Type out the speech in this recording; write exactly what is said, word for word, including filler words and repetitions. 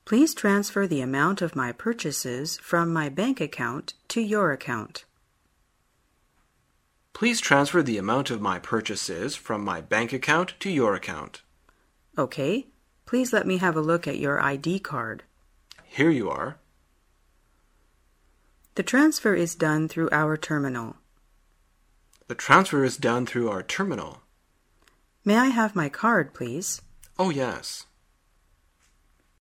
Please transfer the amount of my purchases from my bank account to your account. Please transfer the amount of my purchases from my bank account to your account. Okay. Please let me have a look at your I D card. Here you are. The transfer is done through our terminal. The transfer is done through our terminal. May I have my card, please? Oh, yes.